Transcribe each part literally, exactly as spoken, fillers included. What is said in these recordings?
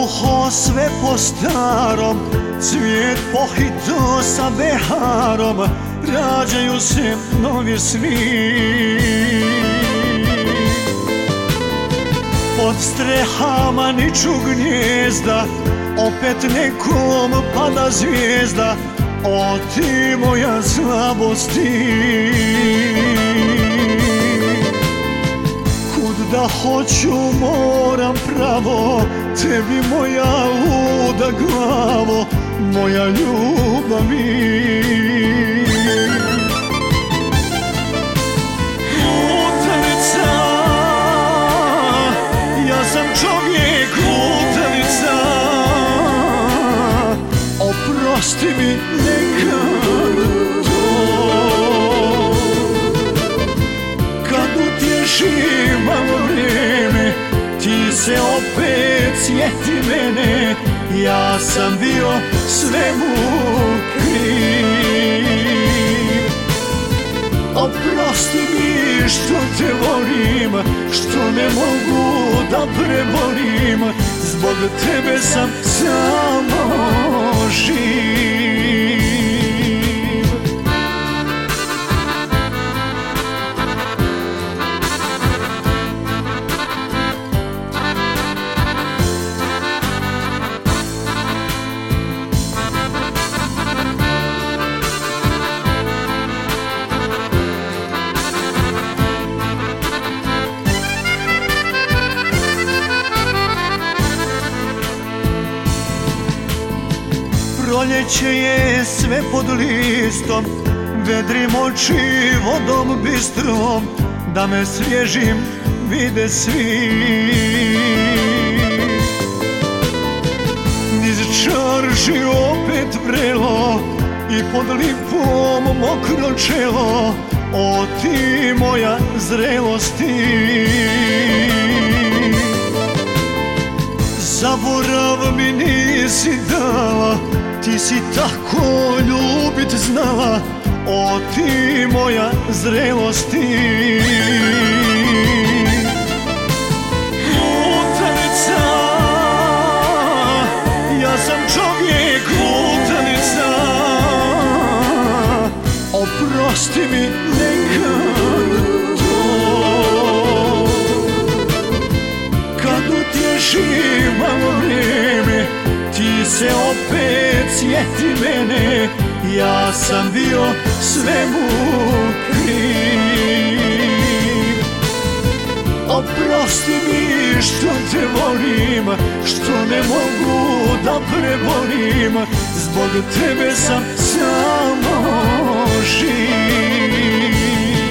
Suho sve po starom, cvijet pohito sa beharom, rađaju se novi sni. Pod strehama niču gnjezda, opet nekom pada zvijezda, o ti moja slabosti. Kud da hoću moram pravo, tebi moja luda glavo, moja ljubavi. Lutalica, ja sam čovjek lutalica, oprosti mi nekad to. Kad utješim malo vrijeme, ti se opet sjeti mene, ja sam bio svemu kriv. Oprosti mi što te volim, što ne mogu da preborim, zbog tebe sam samo živ. Proljeće je sve pod listom, vedrim oči vodom bistrom, da me svježim vide svi. Niz čarši opet vrelo i pod lipom mokro čelo, o ti moja zrelosti. Zaborav mi nisi dala, ti si tako ljubit znala, o ti moja zrelosti. Lutalica, ja sam čovjek lutalica, oprosti mi nekad to. Kad utješim malo vrijeme, ti se opet sjeti mene, ja sam bio svemu kriv. Oprosti mi što te volim, što ne mogu da preborim, zbog tebe sam samo živ.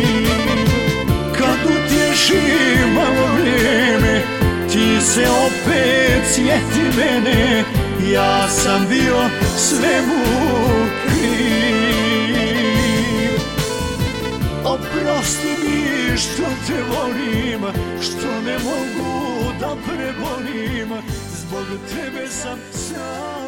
Kad utješim malo vrijeme, ti se opet sjeti mene, ja sam bio svemu kriv. Oprosti mi što te volim, što ne mogu da preborim, zbog tebe sam sam